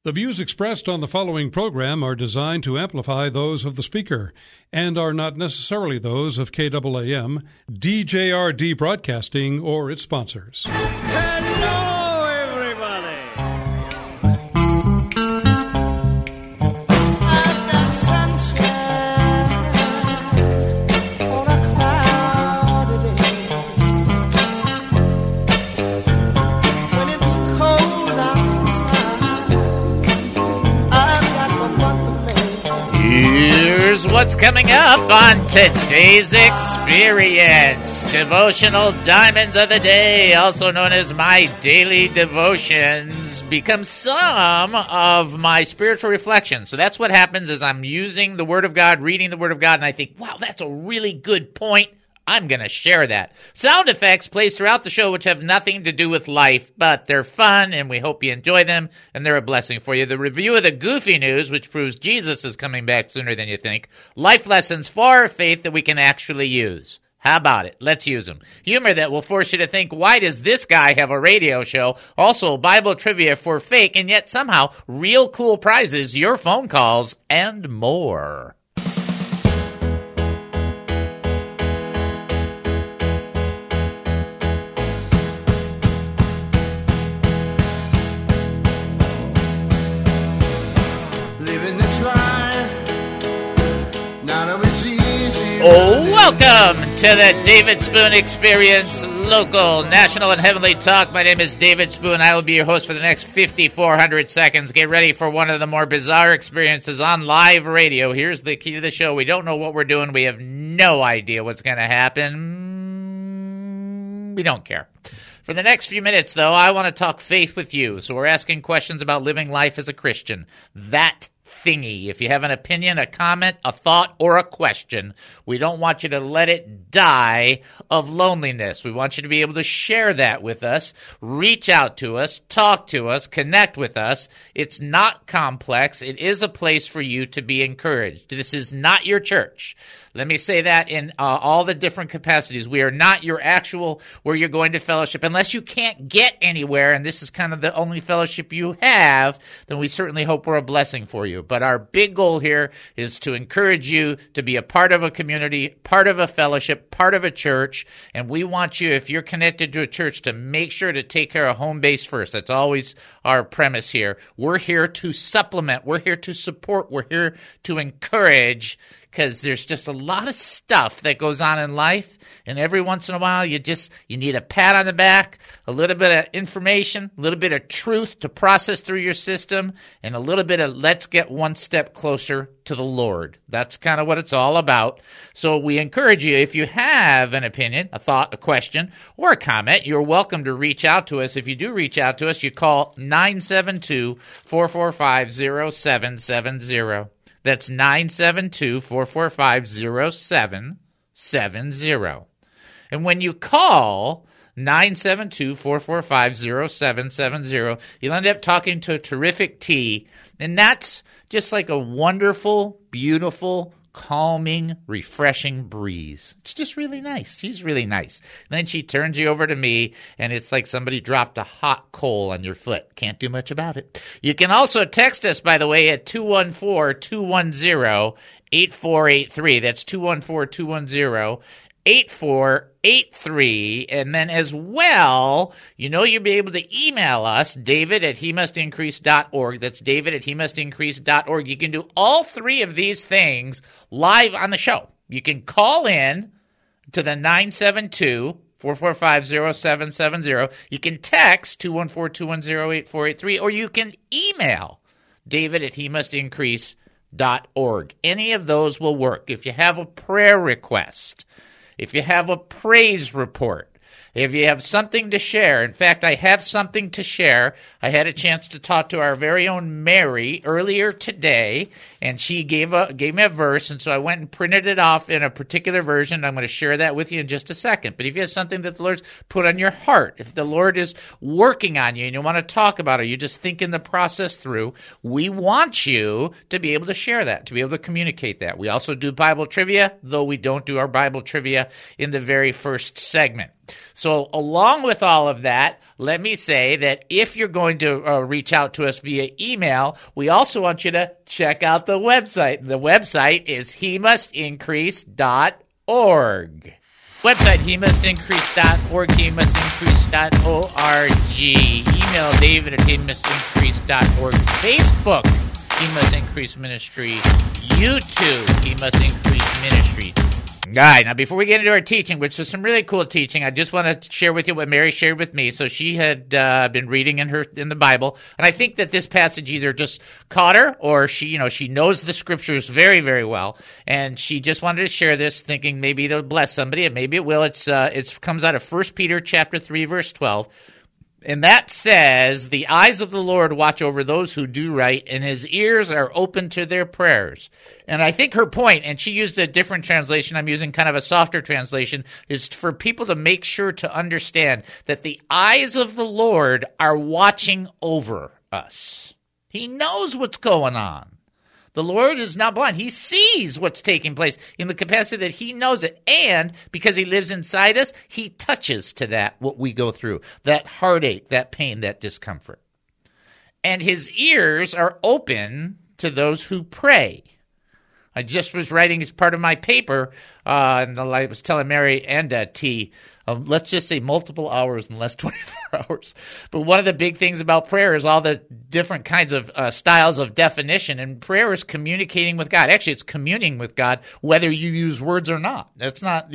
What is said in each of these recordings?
The views expressed on the following program are designed to amplify those of the speaker and are not necessarily those of KAAM, DJRD Broadcasting, or its sponsors. Hello, everybody! I've got sunshine on a cloudy day. When it's cold outside, I've got the month of May. Here's what's coming up on today's experience. Devotional Diamonds of the Day, also known as my daily devotions, become some of my spiritual reflection. So that's what happens is I'm using the Word of God, reading the Word of God, and I think, wow, that's a really good point. I'm going to share that. Sound effects placed throughout the show which have nothing to do with life, but they're fun, and we hope you enjoy them, and they're a blessing for you. The review of the goofy news, which proves Jesus is coming back sooner than you think. Life lessons for faith that we can actually use. How about it? Let's use them. Humor that will force you to think, why does this guy have a radio show? Also, Bible trivia for fake, and yet somehow real cool prizes, your phone calls, and more. Living this life, not always easy. Oh, welcome to the David Spoon Experience, local, national, and heavenly talk. My name is David Spoon. I will be your host for the next 5,400 seconds. Get ready for one of the more bizarre experiences on live radio. Here's the key to the show. We don't know what we're doing. We have no idea what's going to happen. We don't care. For the next few minutes, though, I want to talk faith with you. So we're asking questions about living life as a Christian. That thingy. If you have an opinion, a comment, a thought, or a question, we don't want you to let it die of loneliness. We want you to be able to share that with us, reach out to us, talk to us, connect with us. It's not complex. It is a place for you to be encouraged. This is not your church. Let me say that in all the different capacities. We are not your actual where you're going to fellowship. Unless you can't get anywhere, and this is kind of the only fellowship you have, then we certainly hope we're a blessing for you. But our big goal here is to encourage you to be a part of a community, part of a fellowship, part of a church. And we want you, if you're connected to a church, to make sure to take care of home base first. That's always our premise here. We're here to supplement. We're here to support. We're here to encourage, because there's just a lot of stuff that goes on in life, and every once in a while you need a pat on the back, a little bit of information, a little bit of truth to process through your system, and a little bit of let's get one step closer to the Lord. That's kind of what it's all about. So we encourage you, if you have an opinion, a thought, a question, or a comment, you're welcome to reach out to us. If you do reach out to us, you call 972-445-0770. That's 972-445-0770. And when you call 972-445-0770, you'll end up talking to a terrific T, and that's just like a wonderful, beautiful, calming, refreshing breeze. It's just really nice. She's really nice. And then she turns you over to me, and it's like somebody dropped a hot coal on your foot. Can't do much about it. You can also text us, by the way, at 214-210-8483. That's 214-210-8483. And then as well, you'll be able to email us, david@hemustincrease.org. That's david@hemustincrease.org. You can do all three of these things live on the show. You can call in to the 972-445-0770. You can text 214-210-8483, or you can email david@hemustincrease.org. Any of those will work. If you have a prayer request, if you have a praise report, if you have something to share. In fact, I have something to share. I had a chance to talk to our very own Mary earlier today, and she gave me a verse, and so I went and printed it off in a particular version. I'm going to share that with you in just a second. But if you have something that the Lord's put on your heart, if the Lord is working on you and you want to talk about it, you're just thinking the process through, we want you to be able to share that, to be able to communicate that. We also do Bible trivia, though we don't do our Bible trivia in the very first segment. So along with all of that, let me say that if you're going to reach out to us via email, we also want you to check out the website. The website is hemustincrease.org. Website, hemustincrease.org, hemustincrease.org. Email David at hemustincrease.org. Facebook, He Must Increase Ministry. YouTube, He Must Increase Ministry. All right, now before we get into our teaching, which is some really cool teaching, I just want to share with you what Mary shared with me. So she had been reading in the Bible, and I think that this passage either just caught her or she knows the scriptures very, very well, and she just wanted to share this, thinking maybe it'll bless somebody, and maybe it will. It comes out of 1 Peter chapter 3, verse 12. And that says, the eyes of the Lord watch over those who do right, and his ears are open to their prayers. And I think her point, and she used a different translation, I'm using kind of a softer translation, is for people to make sure to understand that the eyes of the Lord are watching over us. He knows what's going on. The Lord is not blind. He sees what's taking place in the capacity that he knows it. And because he lives inside us, he touches to that, what we go through, that heartache, that pain, that discomfort. And his ears are open to those who pray. I just was writing as part of my paper, and I was telling Mary and T, let's just say multiple hours in less 24 hours. But one of the big things about prayer is all the different kinds of styles of definition, and prayer is communicating with God. Actually, it's communing with God whether you use words or not. That's not,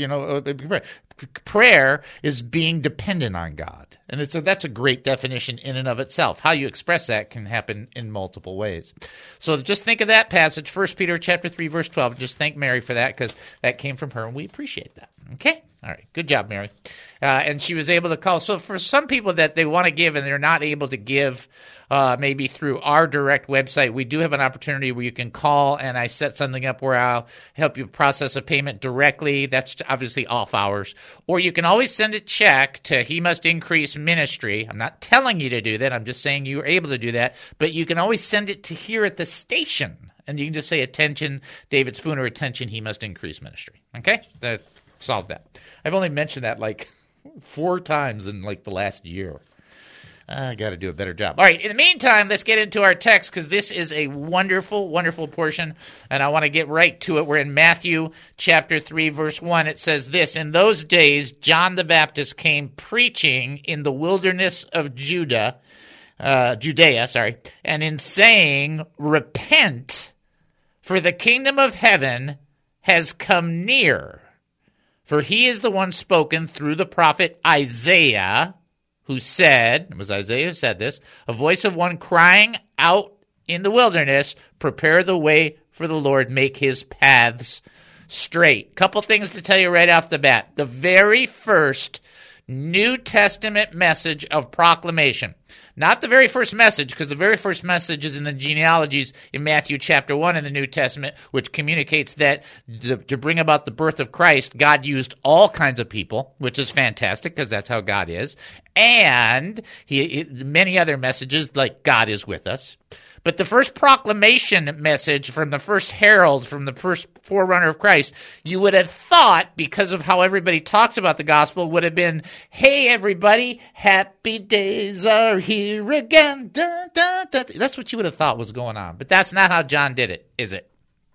prayer is being dependent on God. And that's a great definition in and of itself. How you express that can happen in multiple ways. So just think of that passage, 1 Peter chapter 3, verse 12. Just thank Mary for that, because that came from her, and we appreciate that. Okay? All right. Good job, Mary. And she was able to call. So for some people that they want to give and they're not able to give maybe through our direct website, we do have an opportunity where you can call, and I set something up where I'll help you process a payment directly. That's obviously off hours. Or you can always send a check to He Must Increase Ministry. I'm not telling you to do that. I'm just saying you are able to do that. But you can always send it to here at the station. And you can just say, attention, David Spooner, attention, He Must Increase Ministry. Okay? That solved that. I've only mentioned that like 4 times in like the last year. I got to do a better job. All right. In the meantime, let's get into our text, because this is a wonderful, wonderful portion, and I want to get right to it. We're in Matthew chapter 3, verse 1. It says this: In those days, John the Baptist came preaching in the wilderness of Judea, and in saying, Repent, for the kingdom of heaven has come near. For he is the one spoken through the prophet Isaiah, who said, it was Isaiah who said this, a voice of one crying out in the wilderness, prepare the way for the Lord, make his paths straight. Couple things to tell you right off the bat. The very first New Testament message of proclamation. Not the very first message, because the very first message is in the genealogies in Matthew chapter 1 in the New Testament, which communicates that to bring about the birth of Christ, God used all kinds of people, which is fantastic, because that's how God is. And many other messages, like God is with us. But the first proclamation message from the first herald, from the first forerunner of Christ, you would have thought, because of how everybody talks about the gospel, would have been, hey, everybody, happy days are here again. Da, da, da. That's what you would have thought was going on. But that's not how John did it, is it?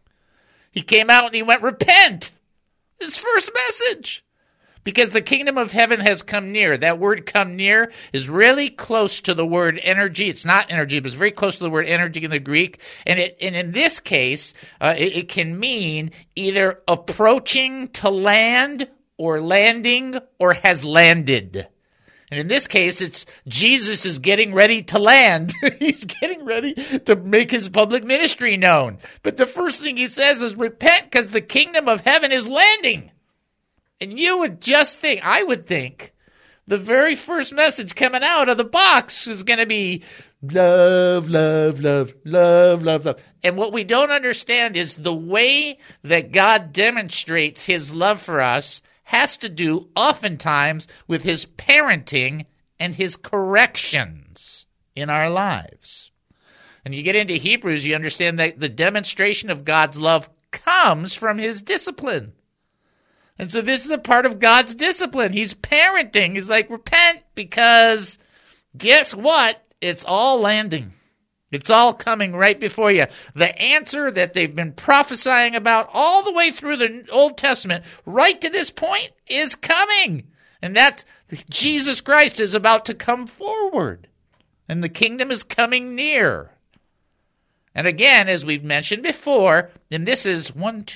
He came out and he went, repent. His first message. Because the kingdom of heaven has come near. That word come near is really close to the word energy. It's not energy, but it's very close to the word energy in the Greek. And in this case, it can mean either approaching to land or landing or has landed. And in this case, it's Jesus is getting ready to land. He's getting ready to make his public ministry known. But the first thing he says is repent, because the kingdom of heaven is landing. And you would just think, I would think, the very first message coming out of the box is going to be love, love, love, love, love, love. And what we don't understand is the way that God demonstrates his love for us has to do oftentimes with his parenting and his corrections in our lives. And you get into Hebrews, you understand that the demonstration of God's love comes from his discipline. And so this is a part of God's discipline. He's parenting. He's like, repent, because guess what? It's all landing. It's all coming right before you. The answer that they've been prophesying about all the way through the Old Testament, right to this point, is coming. And that's Jesus Christ is about to come forward. And the kingdom is coming near. And again, as we've mentioned before, and this is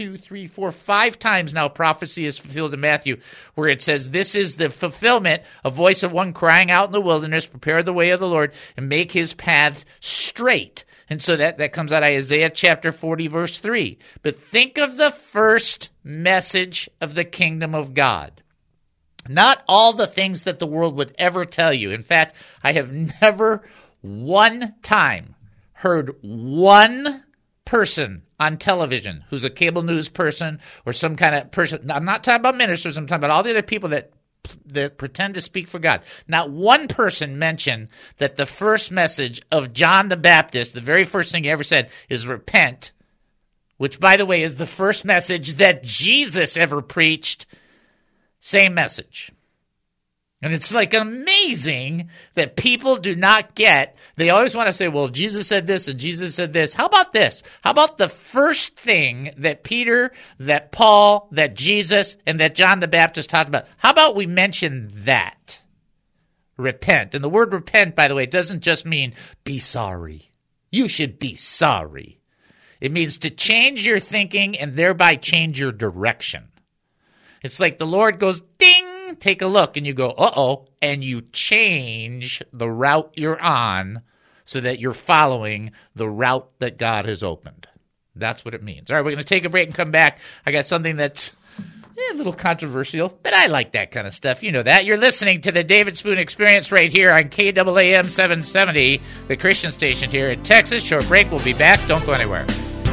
5 times now prophecy is fulfilled in Matthew, where it says, this is the fulfillment, a voice of one crying out in the wilderness, prepare the way of the Lord and make his path straight. And so that comes out of Isaiah chapter 40, verse 3. But think of the first message of the kingdom of God. Not all the things that the world would ever tell you. In fact, I have never one time heard one person on television who's a cable news person or some kind of person. I'm not talking about ministers. I'm talking about all the other people that pretend to speak for God. Not one person mentioned that the first message of John the Baptist, the very first thing he ever said, is repent, which, by the way, is the first message that Jesus ever preached. Same message. And it's like amazing that people do not get. They always want to say, well, Jesus said this and Jesus said this. How about this? How about the first thing that Peter, that Paul, that Jesus, and that John the Baptist talked about? How about we mention that? Repent. And the word repent, by the way, doesn't just mean be sorry. You should be sorry. It means to change your thinking and thereby change your direction. It's like the Lord goes, ding, take a look, and you go, uh-oh, and you change the route you're on so that you're following the route that God has opened. That's what it means. All right, we're going to take a break and come back. I got something that's a little controversial, but I like that kind of stuff. You know that. You're listening to the David Spoon Experience right here on KAAM 770, the Christian station here in Texas. Short break. We'll be back. Don't go anywhere.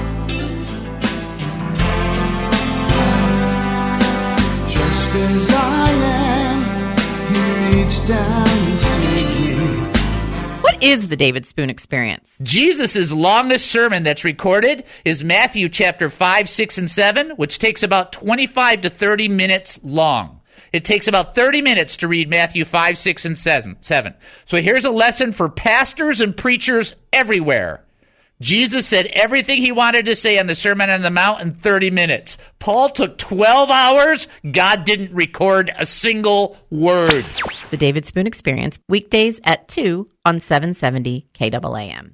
As I am, he reached down and saved me. What is the David Spoon Experience? Jesus' longest sermon that's recorded is Matthew chapter 5, 6, and 7, which takes about 25 to 30 minutes long. It takes about 30 minutes to read Matthew 5, 6, and 7. So here's a lesson for pastors and preachers everywhere. Jesus said everything he wanted to say on the Sermon on the Mount in 30 minutes. Paul took 12 hours. God didn't record a single word. The David Spoon Experience, weekdays at 2 on 770 KAAM.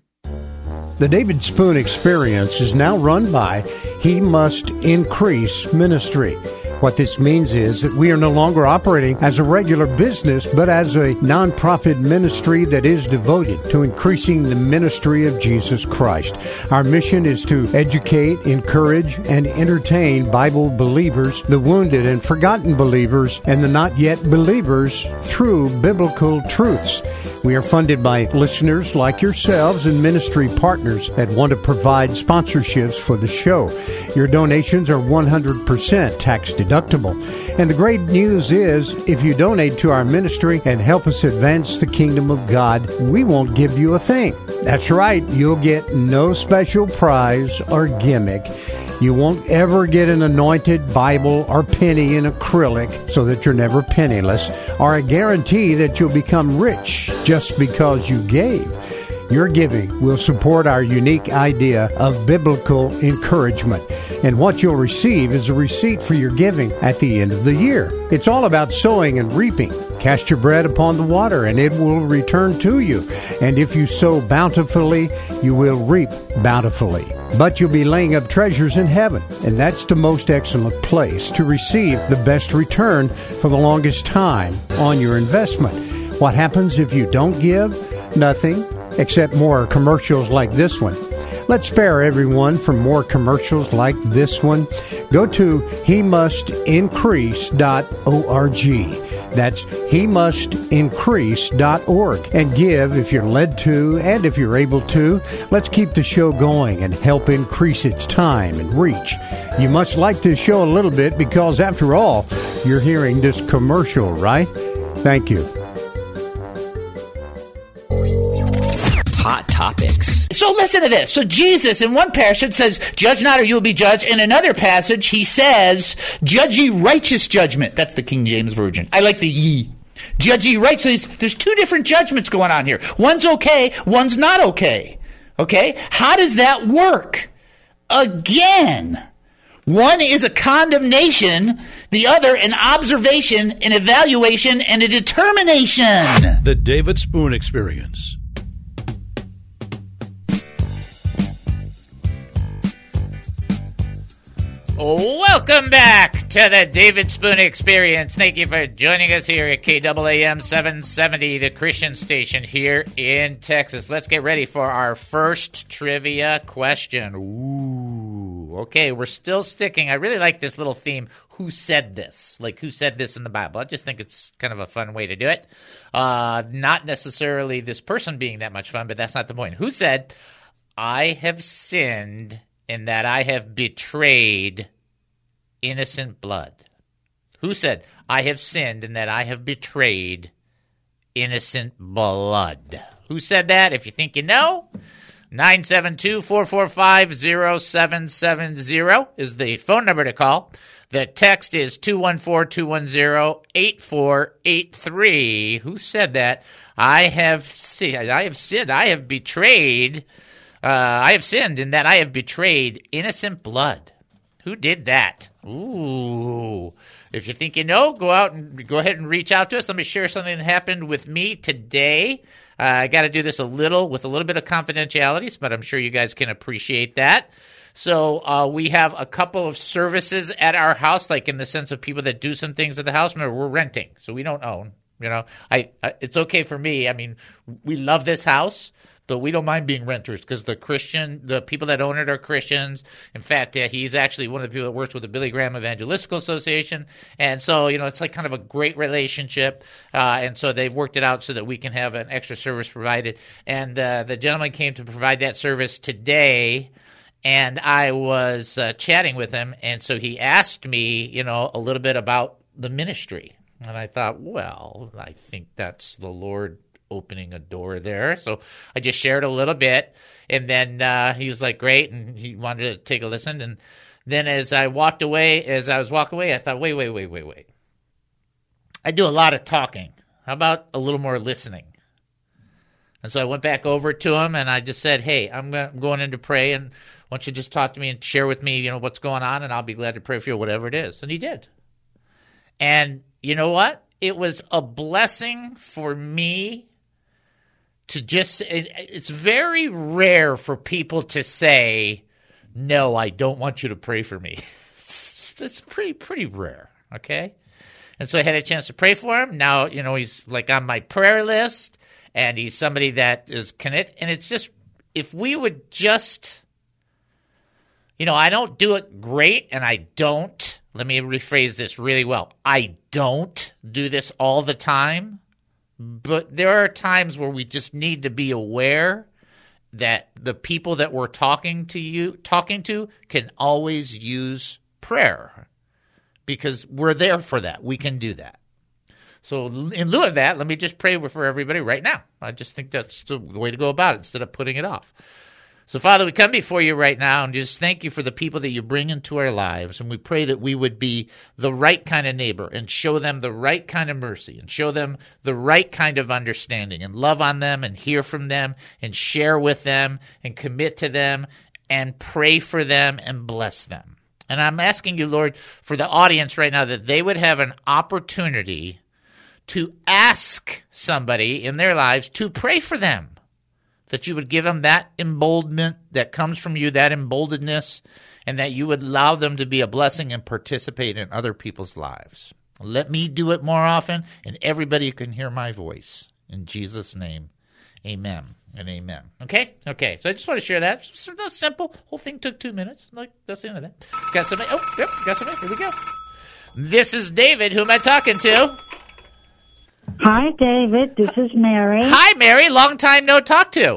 The David Spoon Experience is now run by He Must Increase Ministry. What this means is that we are no longer operating as a regular business, but as a nonprofit ministry that is devoted to increasing the ministry of Jesus Christ. Our mission is to educate, encourage, and entertain Bible believers, the wounded and forgotten believers, and the not yet believers through biblical truths. We are funded by listeners like yourselves and ministry partners that want to provide sponsorships for the show. Your donations are 100% tax deductible. And the great news is, if you donate to our ministry and help us advance the kingdom of God, we won't give you a thing. That's right, you'll get no special prize or gimmick. You won't ever get an anointed Bible or penny in acrylic so that you're never penniless, or a guarantee that you'll become rich just because you gave. Your giving will support our unique idea of biblical encouragement. And what you'll receive is a receipt for your giving at the end of the year. It's all about sowing and reaping. Cast your bread upon the water, and it will return to you. And if you sow bountifully, you will reap bountifully. But you'll be laying up treasures in heaven, and that's the most excellent place to receive the best return for the longest time on your investment. What happens if you don't give? Nothing, except more commercials like this one. Let's spare everyone from more commercials like this one. Go to hemustincrease.org. That's hemustincrease.org, and give if you're led to and if you're able to. Let's keep the show going and help increase its time and reach. You must like this show a little bit because, after all, you're hearing this commercial, right? Thank you. hot topics. So listen to this. So Jesus in one passage says, judge not or you will be judged. In another passage, he says, judge ye righteous judgment. That's the King James Version. I like the ye. Judge ye right. So there's two different judgments going on here. One's okay, one's not okay. Okay? How does that work? Again, one is a condemnation, the other an observation, an evaluation, and a determination. The David Spoon Experience. Welcome back to the David Spoon Experience. Thank you for joining us here at KAAM 770, the Christian station here in Texas. Let's get ready for our first trivia question. Ooh, okay, we're still sticking. I really like this little theme. Who said this? Like, who said this in the Bible? I just think it's kind of a fun way to do it. Not necessarily this person being that much fun, but that's not the point. Who said, I have sinned in that I have betrayed innocent blood? Who said, I have sinned in that I have betrayed innocent blood? Who said that? If you think you know, 972-445-0770 is the phone number to call. The text is 214-210-8483. Who said that? I have sinned. I have betrayed. I have sinned in that I have betrayed innocent blood. Who did that? Ooh. If you think you know, go ahead and reach out to us. Let me share something that happened with me today. I got to do this with a little bit of confidentiality, but I'm sure you guys can appreciate that. So we have a couple of services at our house, like in the sense of people that do some things at the house. Remember, we're renting, so we don't own. You know, it's okay for me. I mean, we love this house, but we don't mind being renters because the people that own it are Christians. In fact, he's actually one of the people that works with the Billy Graham Evangelistical Association. And so, you know, it's like kind of a great relationship. And so they've worked it out so that we can have an extra service provided. And the gentleman came to provide that service today, and I was chatting with him. And so he asked me, you know, a little bit about the ministry. And I thought, well, I think that's the Lord opening a door there. So I just shared a little bit, and then he was like, great, and he wanted to take a listen. And then as I was walking away, I thought, wait. I do a lot of talking. How about a little more listening? And so I went back over to him, and I just said, hey, I'm going in to pray, and why don't you just talk to me and share with me, you know, what's going on, and I'll be glad to pray for you, whatever it is. And he did. And you know what? It was a blessing for me to just, it's very rare for people to say, no, I don't want you to pray for me. It's pretty rare, okay? And so I had a chance to pray for him. Now, you know, he's like on my prayer list, and he's somebody that is connected. And it's just, if we would just, you know, I don't do it great, and let me rephrase this really well. I don't do this all the time. But there are times where we just need to be aware that the people that we're talking to can always use prayer, because we're there for that. We can do that. So in lieu of that, let me just pray for everybody right now. I just think that's the way to go about it instead of putting it off. So, Father, we come before you right now and just thank you for the people that you bring into our lives. And we pray that we would be the right kind of neighbor and show them the right kind of mercy and show them the right kind of understanding and love on them and hear from them and share with them and commit to them and pray for them and bless them. And I'm asking you, Lord, for the audience right now, that they would have an opportunity to ask somebody in their lives to pray for them. That you would give them that emboldenment that comes from you, that emboldenedness, and that you would allow them to be a blessing and participate in other people's lives. Let me do it more often, and everybody can hear my voice. In Jesus' name, amen and amen. Okay? Okay, so I just want to share that. That's simple. Whole thing took 2 minutes. Like, that's the end of that. Got somebody? Oh, yep, got somebody. Here we go. This is David. Who am I talking to? Hi, David. This is Mary. Hi, Mary. Long time no talk to.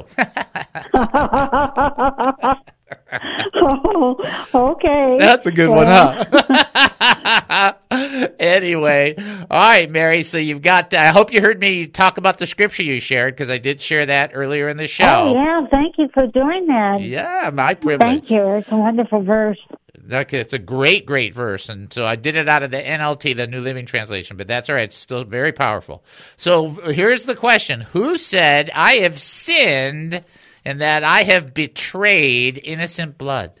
Oh, okay. That's a good one, huh? Anyway, all right, Mary. So you've got. I hope you heard me talk about the scripture you shared because I did share that earlier in the show. Oh, yeah. Thank you for doing that. Yeah, my privilege. Thank you. It's a wonderful verse. Okay, it's a great, great verse. And so I did it out of the NLT, the New Living Translation, but that's all right. It's still very powerful. So here's the question. Who said, I have sinned and that I have betrayed innocent blood?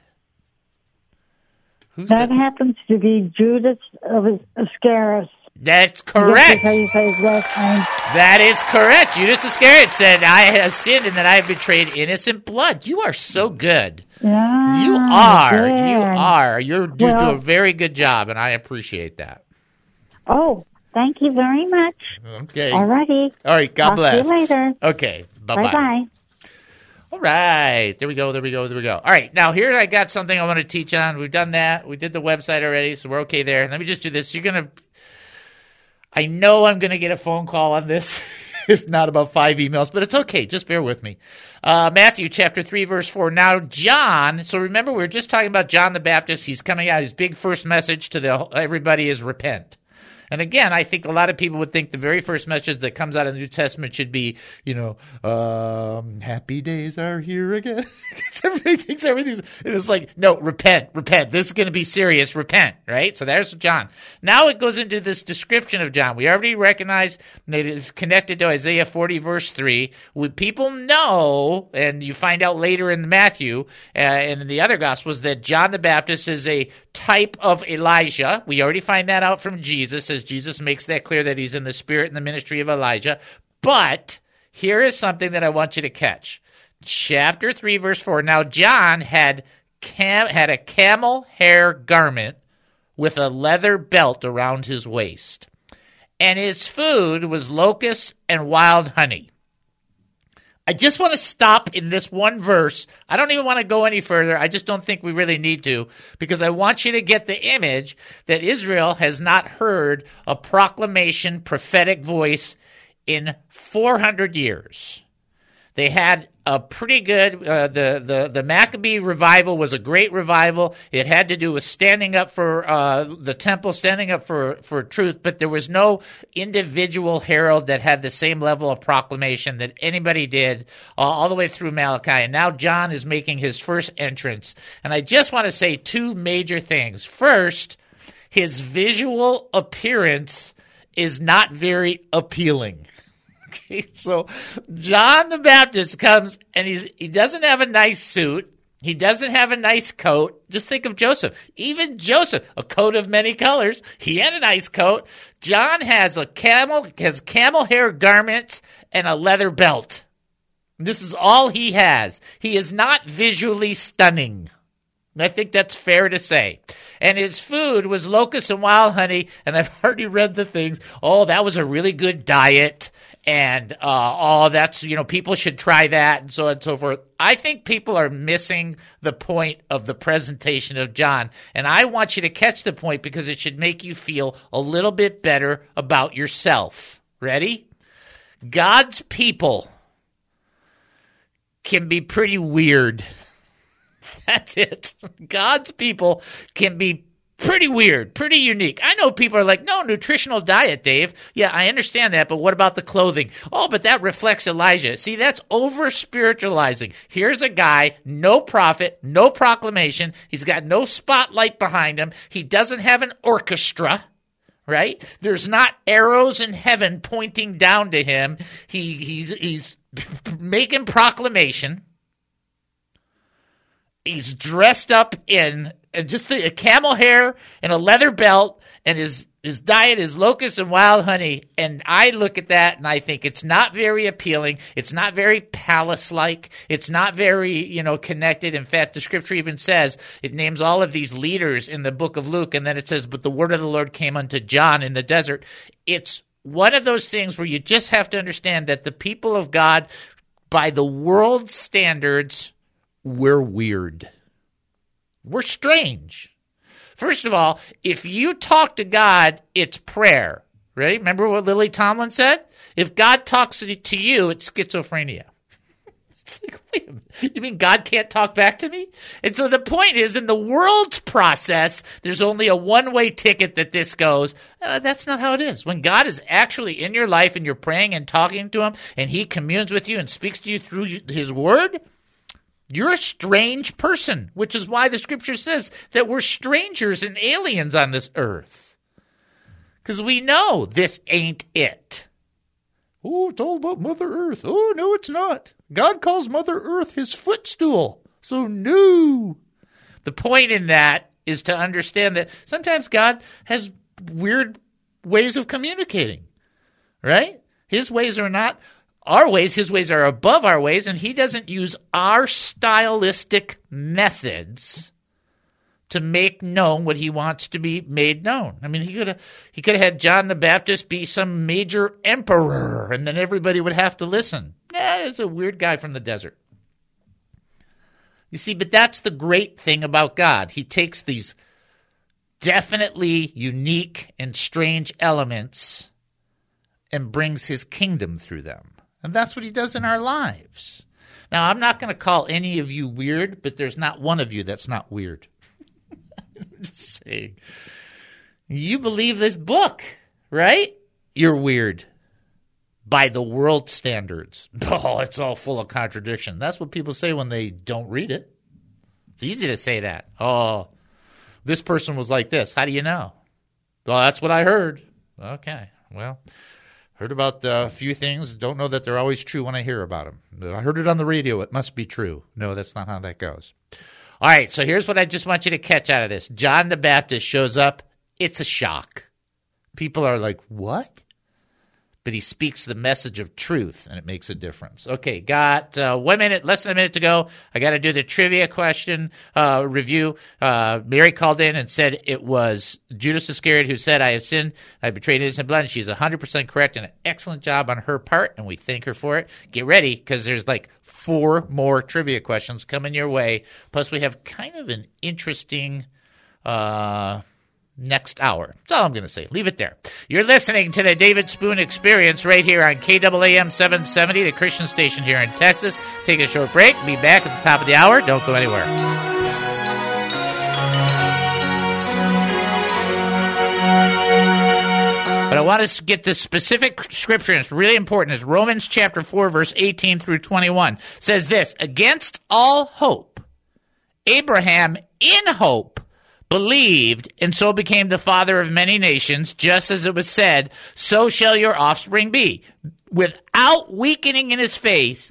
That happens to be Judas of Iscariot. That's correct. That's how you say his last name. That is correct. Judas Iscariot said, I have sinned and that I have betrayed innocent blood. You are so good. Yeah, you are. good. You are. You do a very good job, and I appreciate that. Oh, thank you very much. Okay. All righty. All right. God bless. See you later. Okay. Bye-bye. Bye-bye. All right. There we go. All right. Now, here I got something I want to teach on. We've done that. We did the website already, so we're okay there. Let me just do this. I know I'm going to get a phone call on this, if not about 5 emails, but it's okay. Just bear with me. Matthew chapter 3, verse 4. Now, John, so remember, we were just talking about John the Baptist. He's coming out. His big first message to everybody is repent. And again, I think a lot of people would think the very first message that comes out of the New Testament should be, happy days are here again. Everybody thinks everything's, and it's like, no, repent. This is going to be serious. Repent, right? So there's John. Now it goes into this description of John. We already recognize that it is connected to Isaiah 40, verse 3. People know, and you find out later in Matthew and in the other Gospels, that John the Baptist is a type of Elijah. We already find that out from Jesus, as Jesus makes that clear that he's in the spirit and the ministry of Elijah. But here is something that I want you to catch. Chapter 3, verse 4. Now John had a camel hair garment with a leather belt around his waist, and his food was locusts and wild honey. I just want to stop in this one verse. I don't even want to go any further. I just don't think we really need to, because I want you to get the image that Israel has not heard a proclamation, prophetic voice in 400 years. They had a pretty good, the Maccabee revival was a great revival. It had to do with standing up for the temple, standing up for truth, but there was no individual herald that had the same level of proclamation that anybody did all the way through Malachi. And now John is making his first entrance. And I just want to say two major things. First, his visual appearance is not very appealing. Okay, so John the Baptist comes, and he doesn't have a nice suit. He doesn't have a nice coat. Just think of Joseph. Even Joseph, a coat of many colors. He had a nice coat. John has camel hair garments and a leather belt. This is all he has. He is not visually stunning. I think that's fair to say. And his food was locusts and wild honey, and I've already read the things. Oh, that was a really good diet. And, that's, people should try that, and so on and so forth. I think people are missing the point of the presentation of John. And I want you to catch the point, because it should make you feel a little bit better about yourself. Ready? God's people can be pretty weird. That's it. God's people can be pretty weird, pretty unique. I know people are like, no, nutritional diet, Dave. Yeah, I understand that, but what about the clothing? Oh, but that reflects Elijah. See, that's over-spiritualizing. Here's a guy, no prophet, no proclamation. He's got no spotlight behind him. He doesn't have an orchestra, right? There's not arrows in heaven pointing down to him. He's making proclamation. He's dressed up in just a camel hair and a leather belt, and his diet is locusts and wild honey. And I look at that and I think it's not very appealing. It's not very palace-like. It's not very, connected. In fact, the scripture even says, it names all of these leaders in the book of Luke, and then it says, but the word of the Lord came unto John in the desert. It's one of those things where you just have to understand that the people of God, by the world's standards, we're weird. We're strange. First of all, if you talk to God, it's prayer. Ready? Remember what Lily Tomlin said? If God talks to you, it's schizophrenia. It's like, wait a minute, you mean God can't talk back to me? And so the point is, in the world's process, there's only a one-way ticket that this goes. That's not how it is. When God is actually in your life and you're praying and talking to him and he communes with you and speaks to you through his word, you're a strange person, which is why the scripture says that we're strangers and aliens on this earth. Because we know this ain't it. Oh, it's all about Mother Earth. Oh, no, it's not. God calls Mother Earth his footstool. So, no. The point in that is to understand that sometimes God has weird ways of communicating, right? His ways are not our ways. His ways are above our ways, and he doesn't use our stylistic methods to make known what he wants to be made known. I mean, he could have had John the Baptist be some major emperor, and then everybody would have to listen. It's a weird guy from the desert. You see, but that's the great thing about God. He takes these definitely unique and strange elements and brings his kingdom through them. And that's what he does in our lives. Now, I'm not going to call any of you weird, but there's not one of you that's not weird. I'm just saying. You believe this book, right? You're weird. By the world standards. Oh, it's all full of contradiction. That's what people say when they don't read it. It's easy to say that. Oh, this person was like this. How do you know? Well, that's what I heard. Okay, well, heard about a few things. Don't know that they're always true when I hear about them. I heard it on the radio. It must be true. No, that's not how that goes. All right, so here's what I just want you to catch out of this. John the Baptist shows up. It's a shock. People are like, what? But he speaks the message of truth, and it makes a difference. Okay, got 1 minute, less than a minute to go. I got to do the trivia question review. Mary called in and said it was Judas Iscariot who said, I have sinned, I betrayed innocent blood. And she's 100% correct and an excellent job on her part, and we thank her for it. Get ready, because there's like 4 more trivia questions coming your way. Plus, we have kind of an interesting next hour. That's all I'm going to say. Leave it there. You're listening to the David Spoon Experience right here on KAAM 770, the Christian station here in Texas. Take a short break. Be back at the top of the hour. Don't go anywhere. But I want to get this specific scripture, and it's really important. It's Romans chapter 4, verse 18 through 21. It says this, against all hope, Abraham in hope believed, and so became the father of many nations, just as it was said, so shall your offspring be. Without weakening in his faith,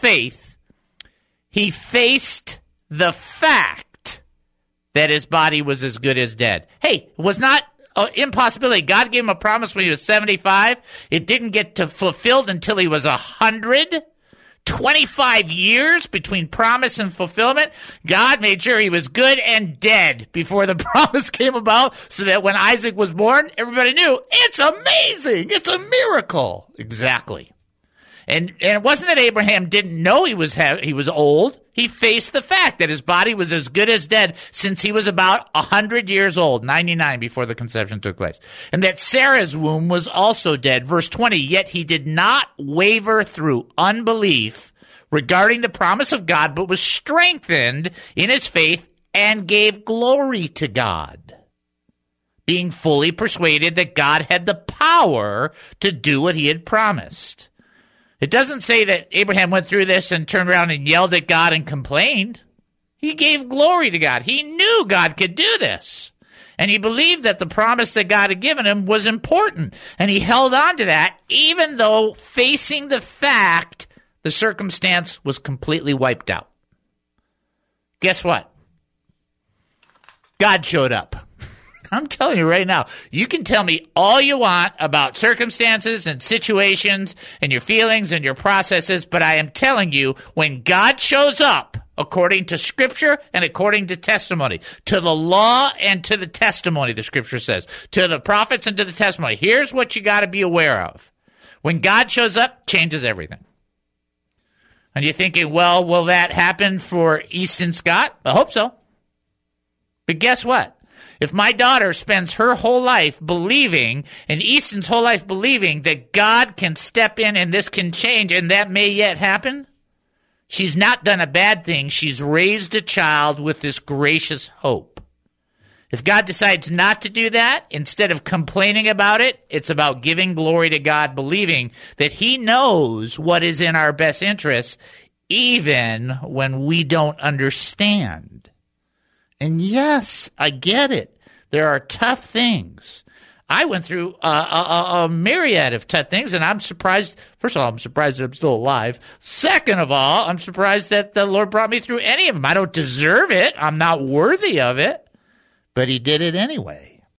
he faced the fact that his body was as good as dead. Hey, it was not an impossibility. God gave him a promise when he was 75. It didn't get fulfilled until he was 100. 25 years between promise and fulfillment. God made sure he was good and dead before the promise came about, so that when Isaac was born, everybody knew, it's amazing. It's a miracle. Exactly. And it wasn't that Abraham didn't know he was old. He faced the fact that his body was as good as dead since he was about 100 years old, 99 before the conception took place. And that Sarah's womb was also dead. Verse 20, yet he did not waver through unbelief regarding the promise of God, but was strengthened in his faith and gave glory to God, being fully persuaded that God had the power to do what he had promised. It doesn't say that Abraham went through this and turned around and yelled at God and complained. He gave glory to God. He knew God could do this. And he believed that the promise that God had given him was important. And he held on to that, even though facing the fact the circumstance was completely wiped out. Guess what? God showed up. I'm telling you right now, you can tell me all you want about circumstances and situations and your feelings and your processes, but I am telling you, when God shows up, according to Scripture and according to testimony, to the law and to the testimony, the Scripture says, to the prophets and to the testimony, here's what you got to be aware of. When God shows up, changes everything. And you're thinking, well, will that happen for Easton Scott? I hope so. But guess what? If my daughter spends her whole life believing, and Easton's whole life believing, that God can step in and this can change and that may yet happen, She's not done a bad thing. She's raised a child with this gracious hope. If God decides not to do that, instead of complaining about it, it's about giving glory to God, believing that he knows what is in our best interests, even when we don't understand. And yes, I get it. There are tough things. I went through a myriad of tough things, and I'm surprised. First of all, I'm surprised that I'm still alive. Second of all, I'm surprised that the Lord brought me through any of them. I don't deserve it. I'm not worthy of it. But he did it anyway.